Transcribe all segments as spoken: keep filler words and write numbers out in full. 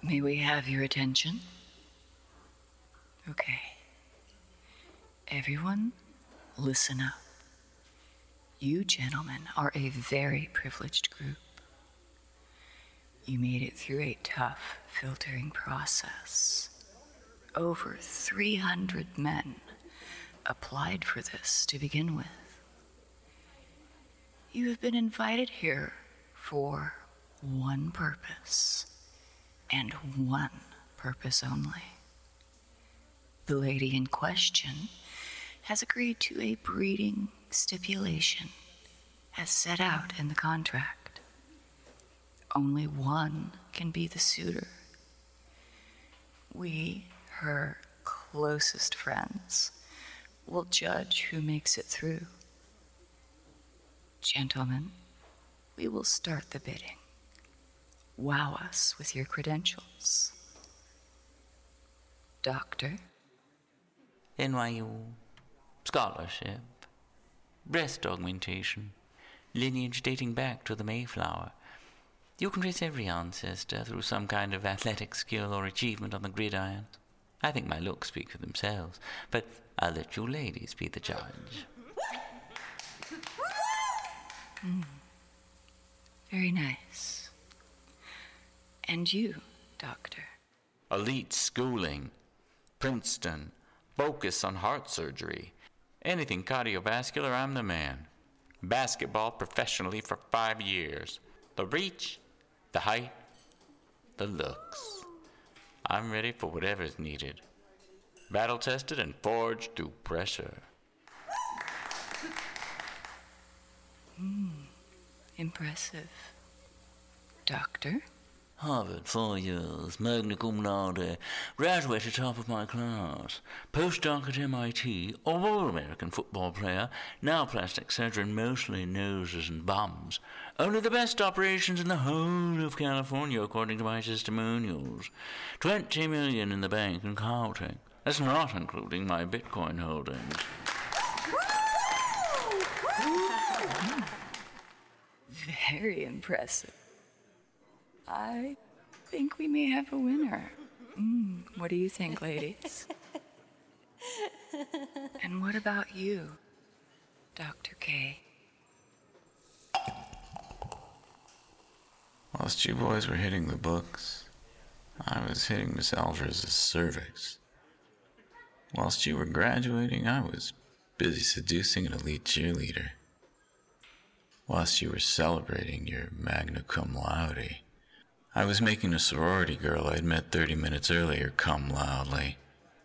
May we have your attention? Okay. Everyone, listen up. You gentlemen are a very privileged group. You made it through a tough filtering process. Over three hundred men applied for this to begin with. You have been invited here for one purpose, and one purpose only. The lady in question has agreed to a breeding stipulation as set out in the contract. Only one can be the suitor. We, her closest friends, will judge who makes it through. Gentlemen, we will start the bidding. Wow us with your credentials. Doctor? N Y U. Scholarship. Breast augmentation. Lineage dating back to the Mayflower. You can trace every ancestor through some kind of athletic skill or achievement on the gridiron. I think my looks speak for themselves, but I'll let you ladies be the judge. Mm. Very nice. And you, Doctor? Elite schooling. Princeton. Focus on heart surgery. Anything cardiovascular, I'm the man. Basketball professionally for five years. The reach, the height, the looks. I'm ready for whatever's needed. Battle-tested and forged through pressure. Hmm. Impressive. Doctor? Harvard, four years, magna cum laude, graduated top of my class, postdoc at M I T, all-American football player, now plastic surgeon, mostly noses and bums. Only the best operations in the whole of California, according to my testimonials. Twenty million in the bank and counting. That's not including my Bitcoin holdings. Very impressive. I think we may have a winner. Mm, what do you think, ladies? And what about you, Doctor K? Whilst you boys were hitting the books, I was hitting Miss Alvarez's cervix. Whilst you were graduating, I was busy seducing an elite cheerleader. Whilst you were celebrating your magna cum laude, I was making a sorority girl I'd met thirty minutes earlier cum loudly.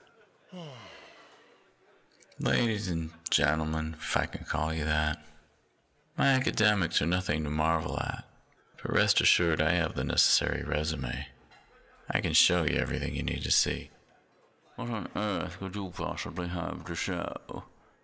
Ladies and gentlemen, if I can call you that, my academics are nothing to marvel at, but rest assured I have the necessary resume. I can show you everything you need to see. What on earth could you possibly have to show?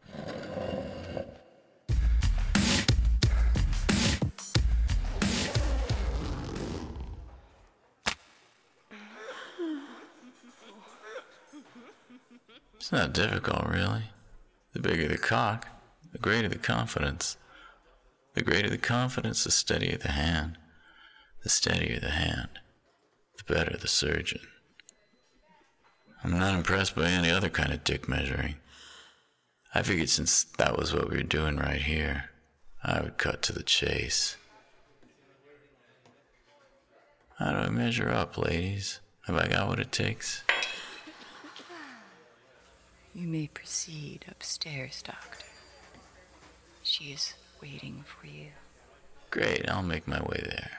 It's not difficult, really. The bigger the cock, the greater the confidence. The greater the confidence, the steadier the hand. The steadier the hand, the better the surgeon. I'm not impressed by any other kind of dick measuring. I figured since that was what we were doing right here, I would cut to the chase. How do I measure up, ladies? Have I got what it takes? You may proceed upstairs, Doctor. She is waiting for you. Great, I'll make my way there.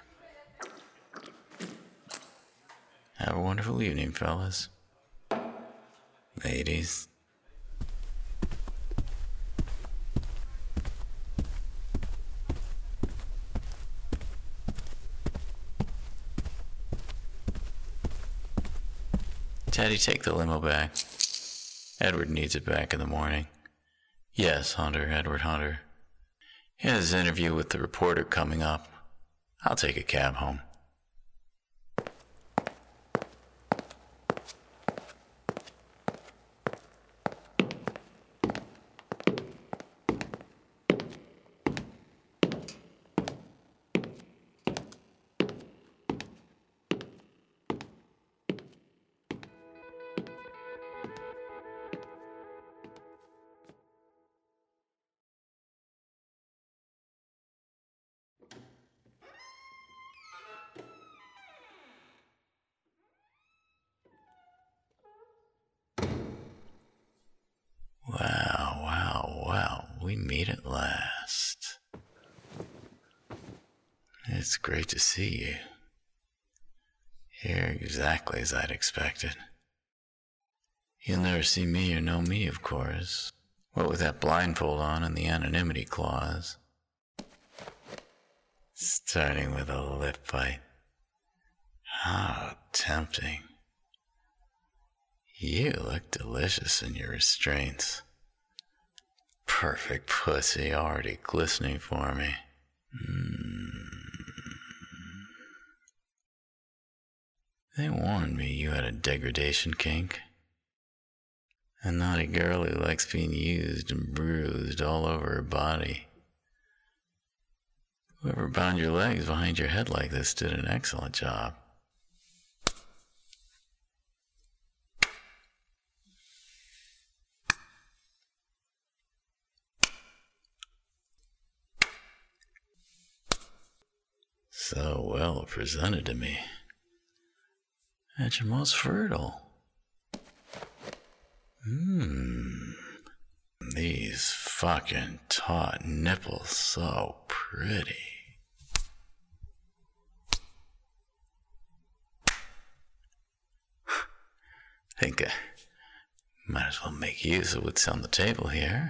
Have a wonderful evening, fellas. Ladies. Teddy, take the limo back. Edward needs it back in the morning. Yes, Hunter, Edward Hunter. He has his interview with the reporter coming up. I'll take a cab home. we meet at last. It's great to see you. Here exactly as I'd expected. You'll never see me or know me, of course. What with that blindfold on and the anonymity clause. Starting with a lip bite. How tempting. You look delicious in your restraints. Perfect pussy already glistening for me. Mm. They warned me you had a degradation kink. A naughty girl who likes being used and bruised all over her body. Whoever bound your legs behind your head like this did an excellent job. So well presented to me. At your most fertile. Mmm. These fucking taut nipples, so pretty. Think I might as well make use of what's on the table here.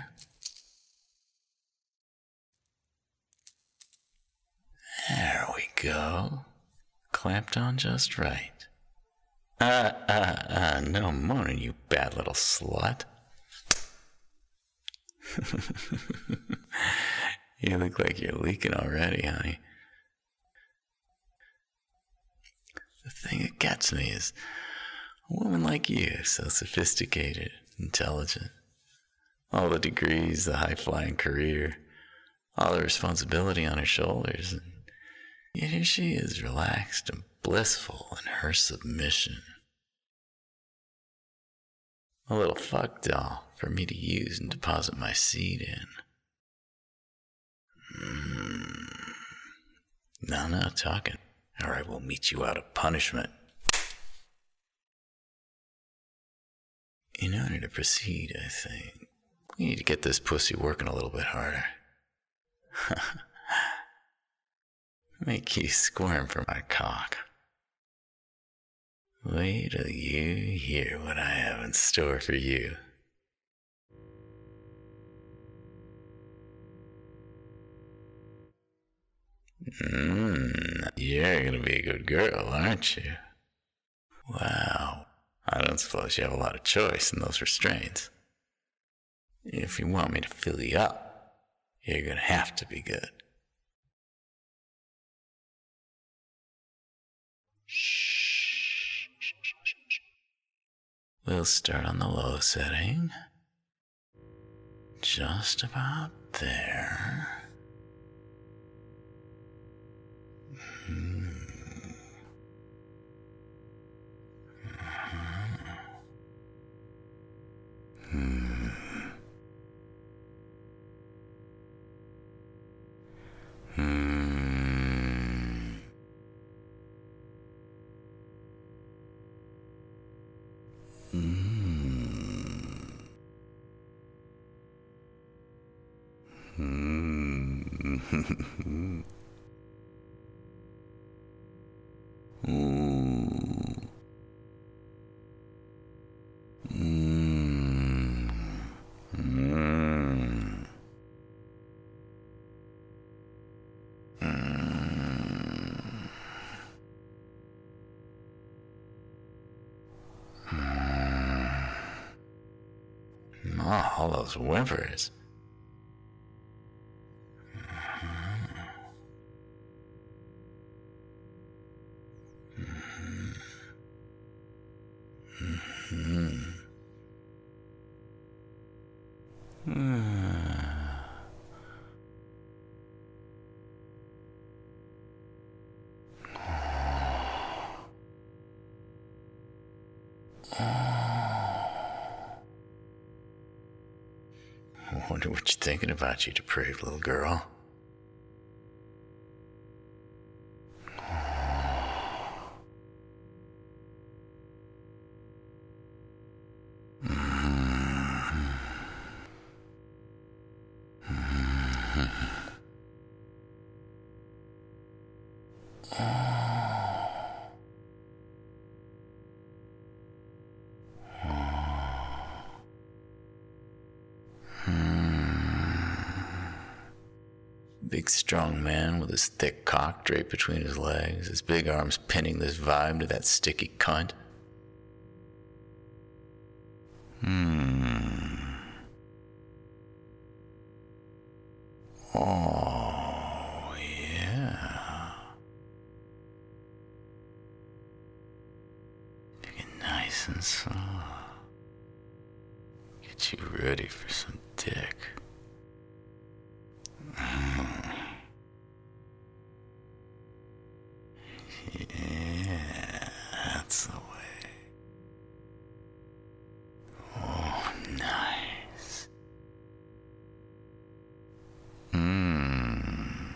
There we go. Clamped on just right. Uh, uh, uh, no moaning, you bad little slut. You look like you're leaking already, honey. The thing that gets me is a woman like you, so sophisticated, intelligent. All the degrees, the high-flying career, all the responsibility on her shoulders, and yet here she is, relaxed and blissful in her submission. A little fuck doll for me to use and deposit my seed in. Mm. No, no, talking. All right, we'll meet you out of punishment. In order to proceed, I think, we need to get this pussy working a little bit harder. Make you squirm for my cock. Wait till you hear what I have in store for you. Mmm, you're gonna be a good girl, aren't you? Wow, I don't suppose you have a lot of choice in those restraints. If you want me to fill you up, you're gonna have to be good. Shh. We'll start on the low setting. Just about there. Hmm. Hmm. Hmm. Mm. Ooh. Mm. Mm. Mm. Mm. Oh, all those whimpers. I wonder what you're thinking about, you depraved little girl. Big strong man with his thick cock draped between his legs, his big arms pinning this vibe to that sticky cunt. Hmm. Oh, yeah. Get nice and soft. Get you ready for some dick. Yeah, that's the way. Oh, nice. Mmm.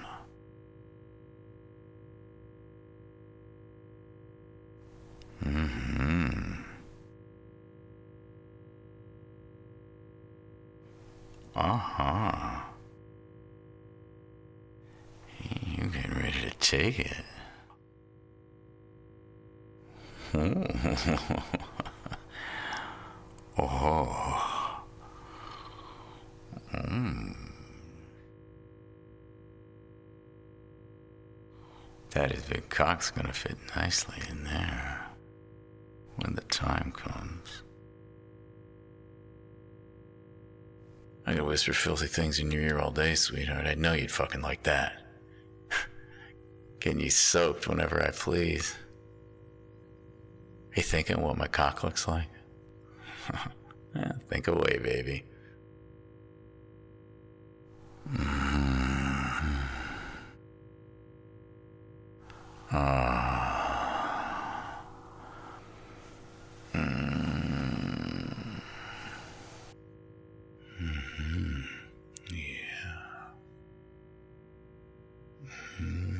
Mm-hmm. Uh-huh. You getting ready to take it. Oh. Mm. Daddy's big cock's gonna fit nicely in there when the time comes. I could whisper filthy things in your ear all day, sweetheart. I know you'd fucking like that. Getting you soaked whenever I please. Are you thinking what my cock looks like? Yeah, think away, baby. Mm-hmm. Ah. Mm-hmm. Mm-hmm. Yeah. Mm-hmm.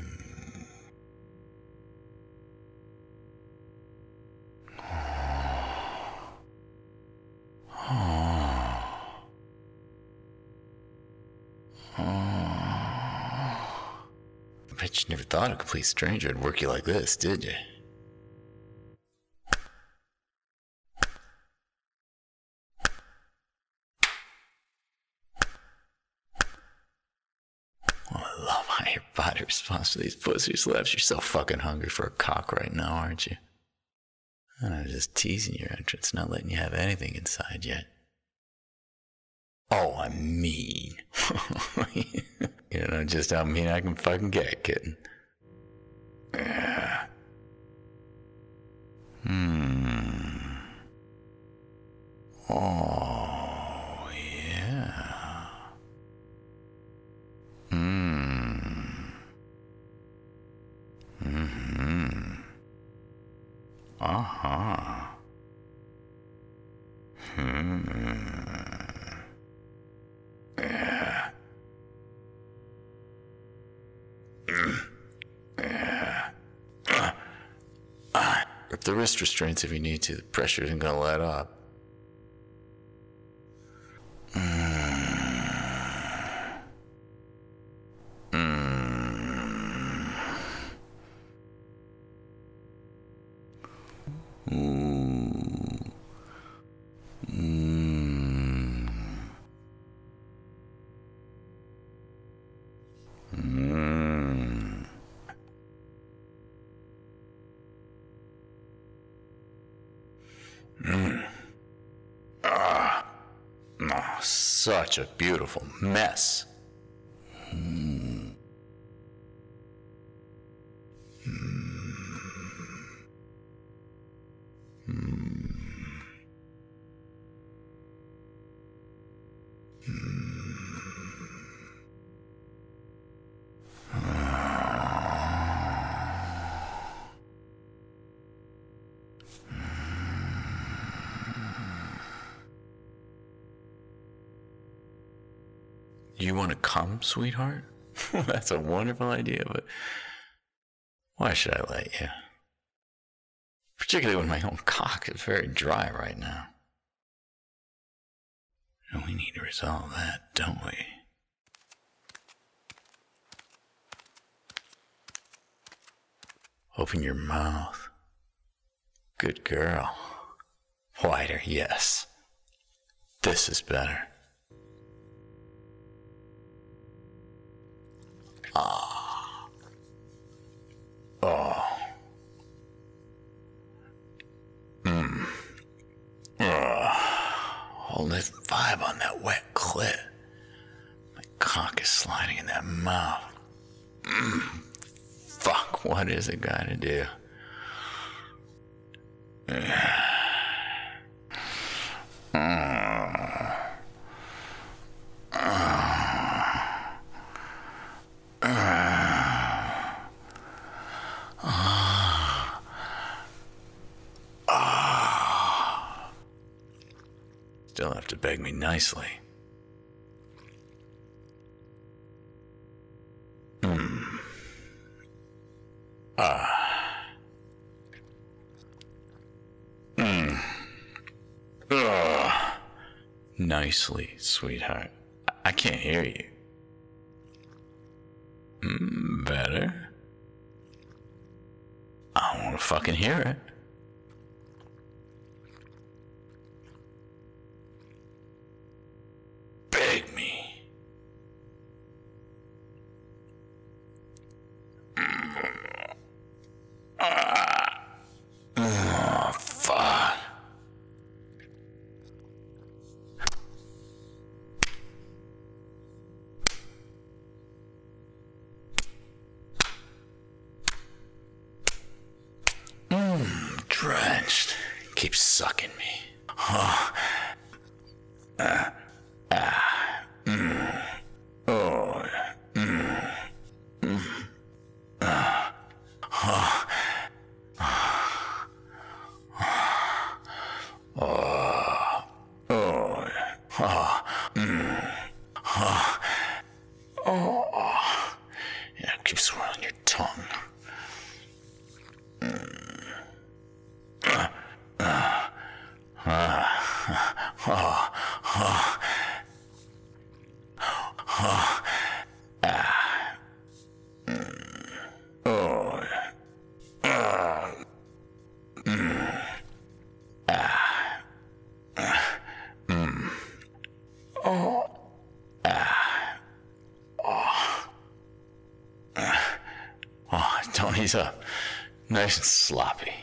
I bet you never thought a complete stranger would work you like this, did you? Oh, I love how your body responds to these pussy slaps. You're so fucking hungry for a cock right now, aren't you? And I'm just teasing your entrance, not letting you have anything inside yet. Oh, I'm mean. You know just how mean I can fucking get, kitten. Yeah. Hmm. Oh, yeah. Hmm. Mm-hmm. Uh-huh. Hmm. Yeah. Yeah. Uh, uh, rip the wrist restraints if you need to. The pressure isn't gonna let up. Mm. Mm. Ooh. Mm. Mm. Mm. Ah. Oh, such a beautiful mess. Mm. Mm. Mm. You want to come, sweetheart? That's a wonderful idea, but why should I let you? Particularly when my own cock is very dry right now. And we need to resolve that, don't we? Open your mouth. Good girl. Wider, yes. This is better. Ah. Oh. Mmm. Hold that vibe on that wet clit. My cock is sliding in that mouth. Mm. Fuck, what is it gotta do? Mm. Still have to beg me nicely. Hmm. Ah. Hmm. Ugh. Nicely, sweetheart. I-, I can't hear you. Mm, better. I want to fucking hear it. Beg me. Mm. Ah. Oh, fuck. Mmm, drenched. Keep sucking me. Oh. Uh. Ah. Mm. Oh. Mm. Mm. Ah. Oh. Oh. Oh. Oh. Mm. Oh. Oh. Yeah, keep swirling your tongue. Mm. Uh. Uh. Uh. Oh. Oh. Oh, ah, mm, oh, ah, mm, ah, mm, oh, ah, oh, ah, oh, don't ease up, nice and sloppy,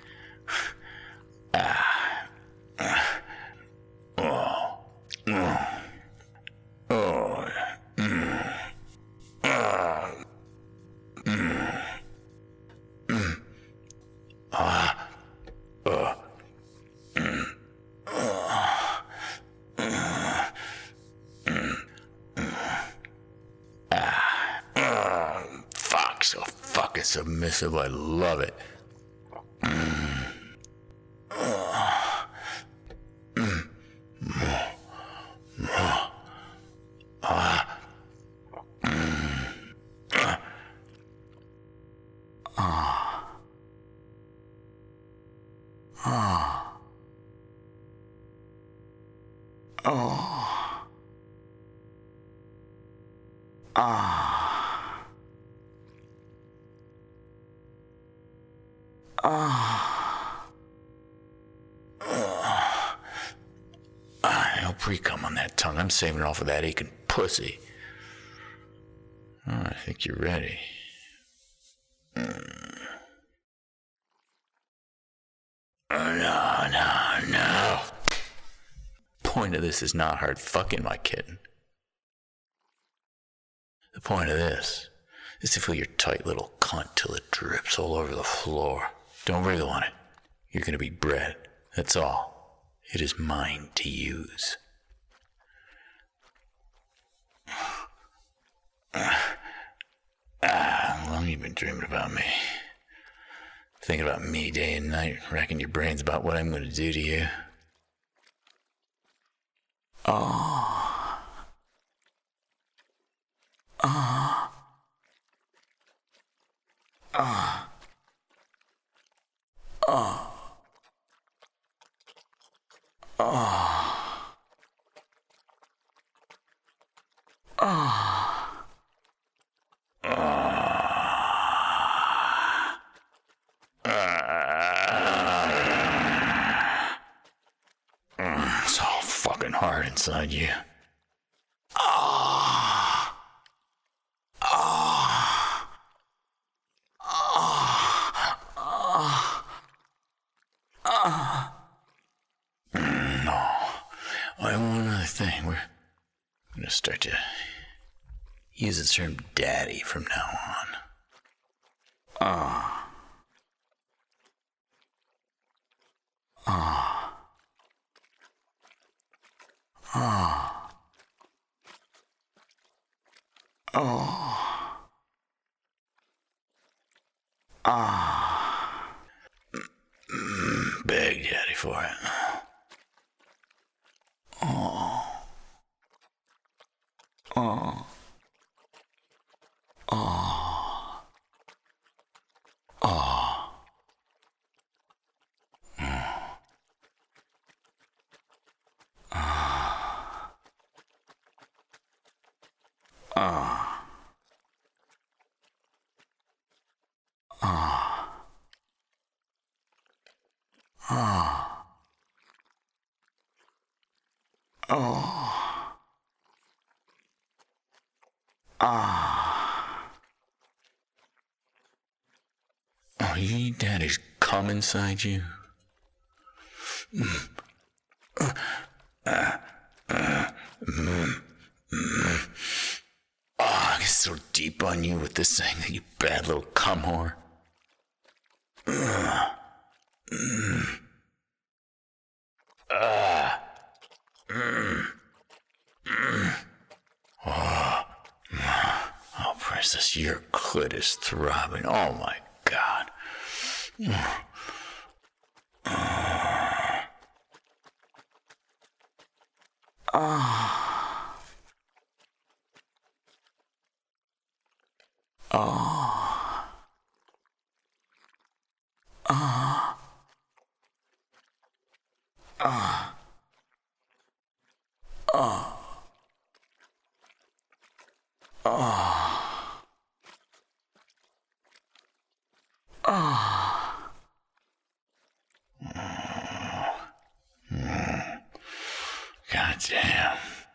ah, ah, oh, mm. Oh, mm, ah, mm, mm, ah, uh, mm, uh, mm, mm, mm, ah, uh, fuck, so fucking submissive, I love it. Mm, uh, mm, mm, mm. Ah. Mm. Ah. Ah. Ah. Oh. Ah. Ah. Ah. Ah, no pre-cum on that tongue. I'm saving it all for that aching pussy. Oh, I think you're ready. Mm. No, no, no. Point of this is not hard fucking, my kitten. The point of this is to fill your tight little cunt till it drips all over the floor. Don't wriggle on it. You're gonna be bread. That's all. It is mine to use. Ah, how long you been dreaming about me? Thinking about me day and night, racking your brains about what I'm gonna do to you. Oh. Oh. Oh. Oh. Oh. Oh. It's all fucking hard inside you. Ah. Ah. Oh, and one other thing. We're going to start to use the term daddy from now on. Ah. Ah. Ah. Oh. Ah. Mm, beg daddy for it. Oh. Oh. Oh. Oh. Ah. Ah. Ah. Oh. Ah. Oh, you need daddy's cum inside you? Mm. Uh, uh, uh, mm, mm. Oh, I get so deep on you with this thing, you bad little cum whore. Uh, mm. Uh, mm. Mm. Oh, oh, princess, your clit is throbbing. Oh my God. Uh, uh, uh, uh, uh, uh, uh. Oh. Oh. Mm. God damn.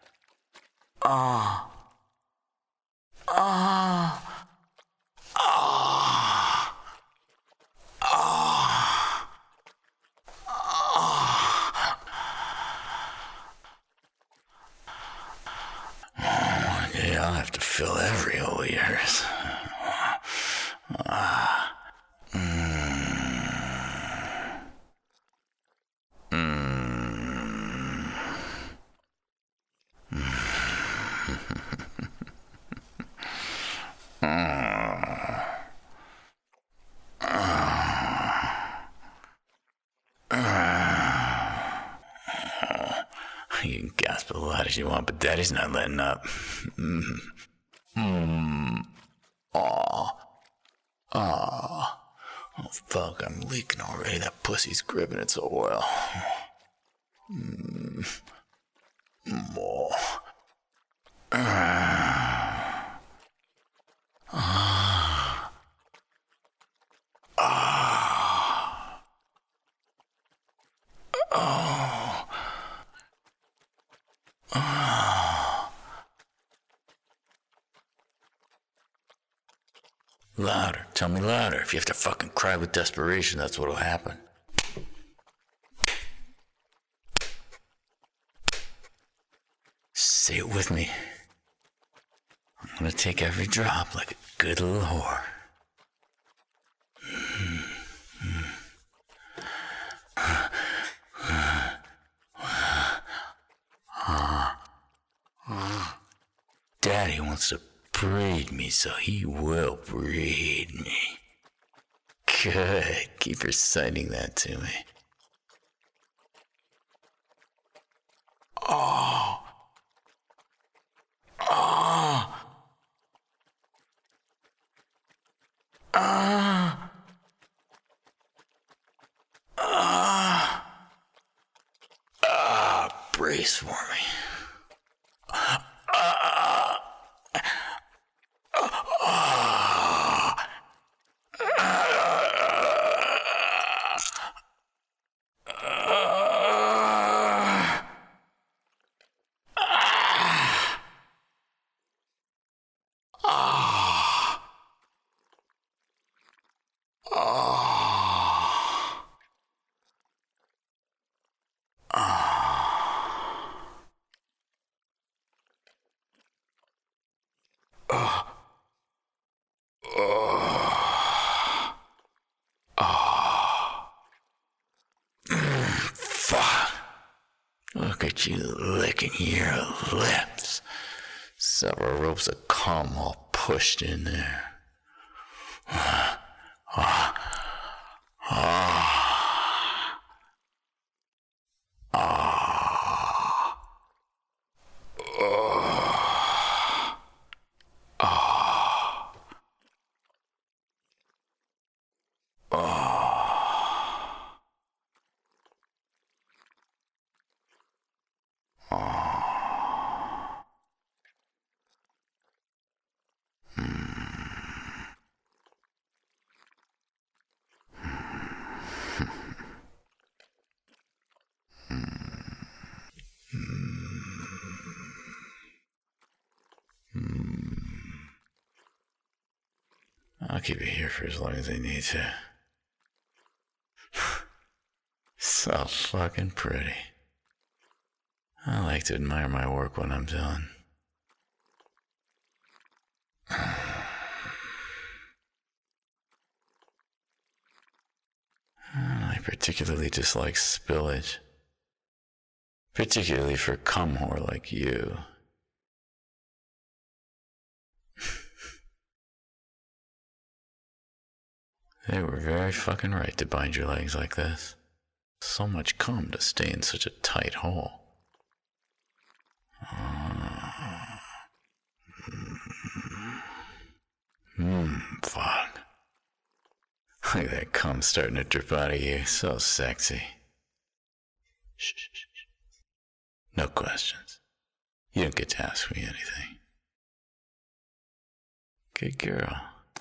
Oh. Oh. Oh. Oh. Oh, yeah, I'll have to fill every hole of yours. Ah. Mm. Mm. You can gasp as loud as you want, but Daddy's not letting up. Mm. Mm. Aw. Aw. Oh, fuck, I'm leaking already. That pussy's gripping its oil. Mm. More. Ah. Ah. Ah. Oh. Ah. Louder. Tell me louder. If you have to fucking cry with desperation, that's what'll happen. Say it with me. I'm gonna take every drop like a good little whore. Daddy wants to breed me, so he will breed me. Good. Keep reciting that to me. Oh. Oh. Ah. Ah. Ah. Brace for me. Ah. Ah. Look at you licking your lips. Several ropes of cum all pushed in there. Ah, ah, ah, ah, ah, I'll keep it here for as long as I need to. So fucking pretty. I like to admire my work when I'm done. I particularly dislike spillage. Particularly for cum whore like you. They were very fucking right to bind your legs like this. So much cum to stay in such a tight hole. Mmm, fuck. Look at that cum starting to drip out of you. So sexy. Shh, shh, shh. No questions. You don't get to ask me anything. Good girl.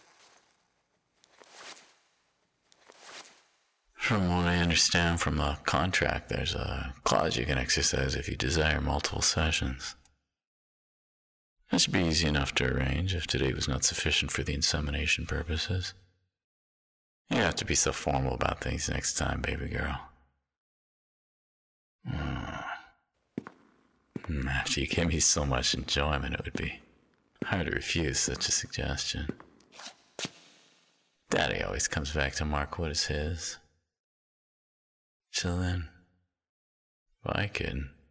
From what I understand from the contract, there's a clause you can exercise if you desire multiple sessions. That should be easy enough to arrange if today was not sufficient for the insemination purposes. You don't have to be so formal about things next time, baby girl. After you gave me so much enjoyment, it would be hard to refuse such a suggestion. Daddy always comes back to mark what is his. Till then, bye, kid.